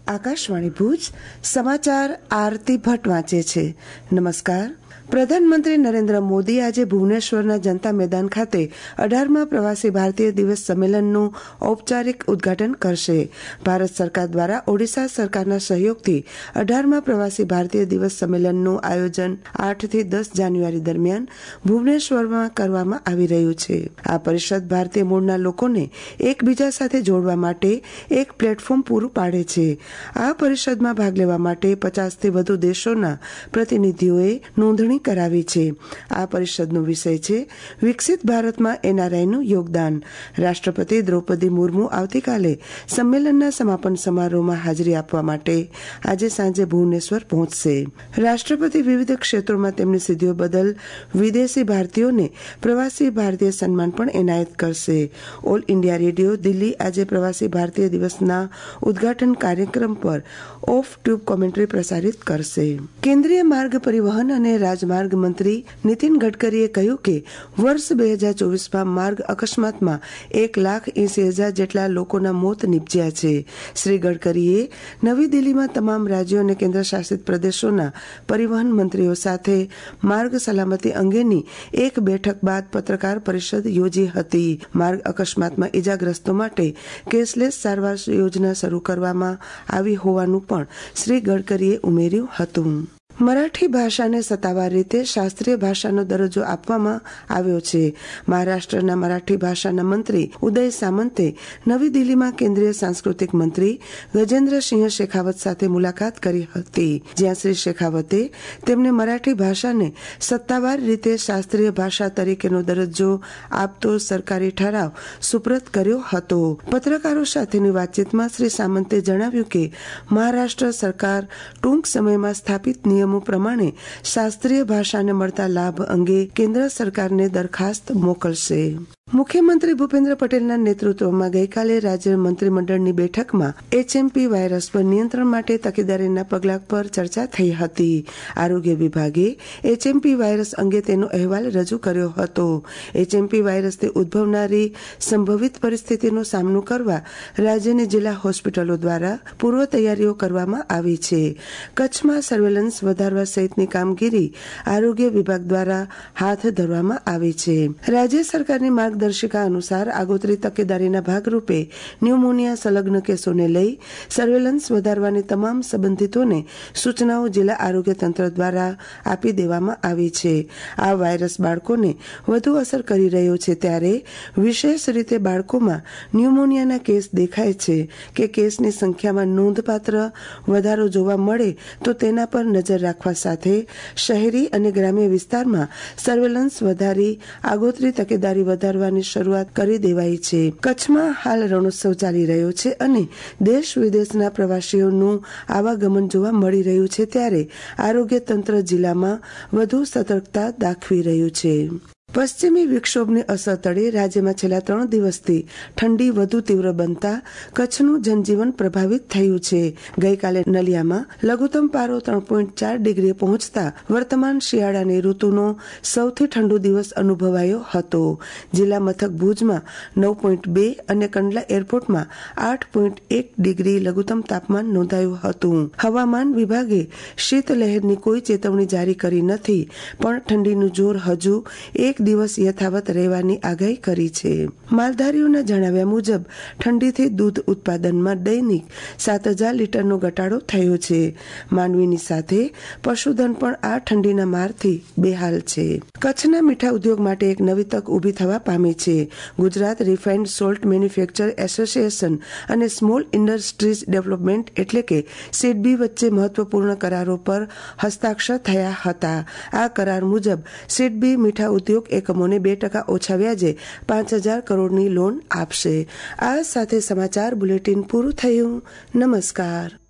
આકાશવાણી ભુજ સમાચાર આરતી ભટ્ટ વાંચે છે. નમસ્કાર. પ્રધાનમંત્રી નરેન્દ્ર મોદી આજે ભુવનેશ્વરના જનતા મેદાન ખાતે 18મા પ્રવાસી ભારતીય દિવસ સંમેલનનું ઔપચારિક ઉદઘાટન કરશે. ભારત સરકાર દ્વારા ઓડિશા સરકારના સહયોગથી 18મા પ્રવાસી ભારતીય દિવસ સંમેલનનું આયોજન 8 થી 10 જાન્યુઆરી દરમિયાન ભુવનેશ્વરમાં કરવામાં આવી રહ્યું છે. આ પરિષદ ભારતીય મૂળના લોકોને એકબીજા સાથે જોડવા માટે એક પ્લેટફોર્મ પૂરું પાડે છે. આ પરિષદમાં ભાગ લેવા માટે 50થી વધુ દેશોના પ્રતિનિધિઓએ નોંધણી કરાવી છે. આ પરિષદનો વિષય છે વિકસિત ભારતમાં એનઆરઆઈનું યોગદાન. રાષ્ટ્રપતિ દ્રૌપદી મુર્મુ આવતીકાલે સંમેલનના સમાપન સમારોહમાં હાજરી આપવા માટે આજે સાંજે ભુવનેશ્વર પહોંચશે. રાષ્ટ્રપતિ વિવિધ ક્ષેત્રોમાં તેમની સિદ્ધિઓ બદલ વિદેશી ભારતીયોને પ્રવાસી ભારતીય સન્માન પણ એનાયત કરશે. ઓલ ઇન્ડિયા રેડિયો દિલ્હી આજે પ્રવાસી ભારતીય દિવસના ઉદઘાટન કાર્યક્રમ પર ઓફ ટ્યુબ કોમેન્ટ્રી પ્રસારિત કરશે. કેન્દ્રીય માર્ગ પરિવહન અને રાજમાર્ગ મંત્રી નીતિન ગડકરીએ કહ્યું કે વર્ષ 2024માં માર્ગ અકસ્માતમાં 1,80,000 જેટલા લોકોના મોત નીપજ્યા છે. શ્રી ગડકરીએ નવી દિલ્હીમાં તમામ રાજ્યો અને કેન્દ્રશાસિત પ્રદેશોના પરિવહન મંત્રીઓ સાથે માર્ગ સલામતી અંગેની એક બેઠક બાદ પત્રકાર પરિષદ યોજી હતી. માર્ગ અકસ્માતમાં ઇજાગ્રસ્તો માટે કેશલેસ સારવાર યોજના શરૂ કરવામાં આવી હોવાનું પણ શ્રી ગડકરીએ ઉમેર્યું હતું. મરાઠી ભાષાને સત્તાવાર રીતે શાસ્ત્રીય ભાષાનો દરજ્જો આપવામાં આવ્યો છે. મહારાષ્ટ્રના મરાઠી ભાષાના મંત્રી ઉદય સામંતે નવી દિલ્હીમાં કેન્દ્રીય સાંસ્કૃતિક મંત્રી ગજેન્દ્રસિંહ શેખાવત સાથે મુલાકાત કરી હતી, જ્યાં શ્રી શેખાવતે તેમને મરાઠી ભાષાને સત્તાવાર રીતે શાસ્ત્રીય ભાષા તરીકેનો દરજ્જો આપતો સરકારી ઠરાવ સુપ્રત કર્યો હતો. પત્રકારો સાથેની વાતચીતમાં શ્રી સામંતે જણાવ્યું કે મહારાષ્ટ્ર સરકાર ટૂંક સમયમાં સ્થાપિત નિયમો પ્રમાણે શાસ્ત્રીય ભાષાને મળતા લાભ અંગે કેન્દ્ર સરકારને દરખાસ્ત મોકલશે. મુખ્યમંત્રી ભૂપેન્દ્ર પટેલના નેતૃત્વમાં ગઈકાલે રાજ્ય મંત્રીમંડળની બેઠકમાં એચએમપી વાયરસ પર નિયંત્રણ માટે તકેદારીના પગલાં પર ચર્ચા થઈ હતી. આરોગ્ય વિભાગે એચએમપી વાયરસ અંગે તેનો અહેવાલ રજૂ કર્યો હતો. એચએમપી વાયરસથી ઉદ્ભવનારી સંભવિત પરિસ્થિતિનો સામનો કરવા રાજ્યની જિલ્લા હોસ્પિટલો દ્વારા પૂર્વ તૈયારીઓ કરવામાં આવી છે. કચ્છમાં સર્વેલન્સ વધારવા સહિતની કામગીરી આરોગ્ય વિભાગ દ્વારા હાથ ધરવામાં આવી છે. રાજ્ય સરકારની માર્ગદર્શિકા અનુસાર આગોતરી તકેદારીના ભાગરૂપે ન્યુમોનિયા સંલગ્ન કેસોને લઈ સર્વેલન્સ વધારવાની તમામ સંબંધિતોને સૂચનાઓ જિલ્લા આરોગ્ય તંત્ર દ્વારા આપી દેવામાં આવી છે. આ વાયરસ બાળકોને વધુ અસર કરી રહ્યો છે, ત્યારે વિશેષ રીતે બાળકોમાં ન્યુમોનિયાના કેસ દેખાય છે કે કેસની સંખ્યામાં નોંધપાત્ર વધારો જોવા મળે તો તેના પર નજર રાખવા સાથે શહેરી અને ગ્રામ્ય વિસ્તારમાં સર્વેલન્સ વધારી આગોતરી તકેદારી વધારવાની શરૂઆત કરી દેવાઈ છે. કચ્છમાં હાલ રણોત્સવ ચાલી રહ્યો છે અને દેશ વિદેશના પ્રવાસીઓનું આવાગમન જોવા મળી રહ્યું છે, ત્યારે આરોગ્ય તંત્ર જિલ્લામાં વધુ સતર્કતા દાખવી રહ્યું છે. પશ્ચિમી વિક્ષોભની અસર તળે રાજ્યમાં છેલ્લા 3 દિવસથી ઠંડી વધુ તીવ્ર બનતા કચ્છનું જનજીવન પ્રભાવિત થયું છે. ગઈકાલે નલિયામાં લઘુત્તમ પારો 3.4 ડિગ્રીએ પહોંચતા વર્તમાન શિયાળાની ઋતુનો સૌથી ઠંડો દિવસ અનુભવાયો હતો. જિલ્લા મથક ભુજમાં 9.2 અને કંડલા એરપોર્ટમાં 8.1 ડિગ્રી લઘુત્તમ તાપમાન નોંધાયું હતું. હવામાન વિભાગે શીતલહેરની કોઈ ચેતવણી જારી કરી નથી, પણ ઠંડીનું જોર હજુ એક દિવસ યથાવત રહેવાની આગાહી કરી છે. માલધારીઓના જણાવ્યા મુજબ ઠંડીથી દૂધ ઉત્પાદનમાં દૈનિક 7,000 લીટરનો ઘટાડો થયો છે. માનવીની સાથે પશુધન પણ આ ઠંડીના મારથી બેહાલ છે. કચ્છના મીઠા ઉદ્યોગ માટે એક નવી તક ઊભી થવા પામી છે. Gujarat refined salt manufacture association અને સ્મોલ ઇન્ડસ્ટ્રીઝ ડેવલપમેન્ટ એટલે કે સિડબી વચ્ચે મહત્વપૂર્ણ કરારો પર હસ્તાક્ષર થયા હતા. આ કરાર મુજબ સિડબી મીઠા ઉદ્યોગ એકમોને 2% ઓછા વ્યાજે 5,000 કરોડની લોન આપશે. આ સાથે સમાચાર બુલેટિન પૂરું થયું. નમસ્કાર.